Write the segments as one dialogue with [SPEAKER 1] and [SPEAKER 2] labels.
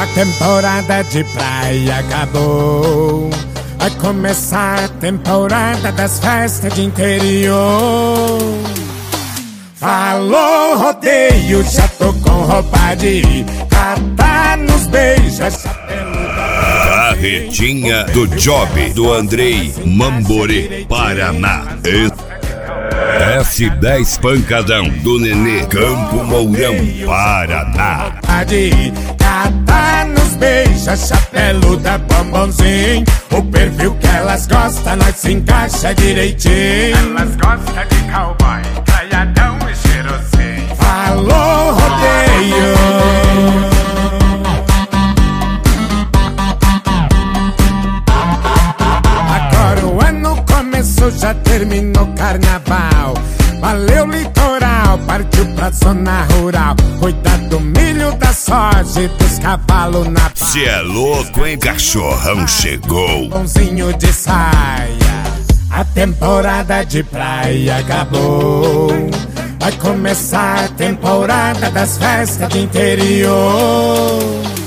[SPEAKER 1] temporada de praia acabou. Vai começar a temporada das festas de interior. Falou rodeio, já tô com roupa de ir. Catar nos beijos,
[SPEAKER 2] Carretinha do Job, do Andrei Mamborê, Paraná. S10 Pancadão, do Nenê, Campo Mourão, Paraná.
[SPEAKER 1] Catar nos beijos, chapeluda, bombonzinho. O perfil que elas gostam, nós se encaixa direitinho.
[SPEAKER 3] Elas gostam de cowboy, traiadão e cheirosinho.
[SPEAKER 1] Falou rodeio. Agora o ano começou, já terminou o carnaval. Valeu litoral, partiu pra zona rural. Cuidado do milho, da soja e dos cavalos na pá.
[SPEAKER 2] Cê é louco, hein? Cachorrão chegou.
[SPEAKER 1] Bonzinho de saia, a temporada de praia acabou. Vai começar a temporada das festas de interior.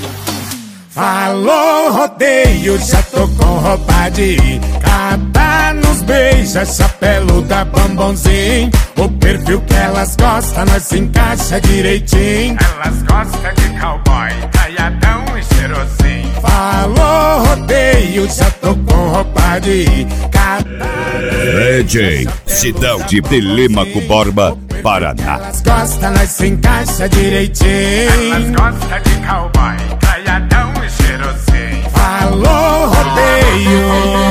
[SPEAKER 1] Falou rodeio, já tô com roupa de ir. Catar nos beijos, chapeluda, bombonzinho. O perfil que elas gostam, nós se encaixa direitinho.
[SPEAKER 3] Elas gostam de cowboy, traiadão e cheirosinho.
[SPEAKER 1] Falou rodeio, já tô com roupa de ir.
[SPEAKER 2] DJ Sidão de Telêmaco Borba, Paraná.
[SPEAKER 1] Elas gostam, nós se encaixa direitinho.
[SPEAKER 3] Elas gostam de cowboy, traiadão e cheirosinho.
[SPEAKER 1] Falou rodeio.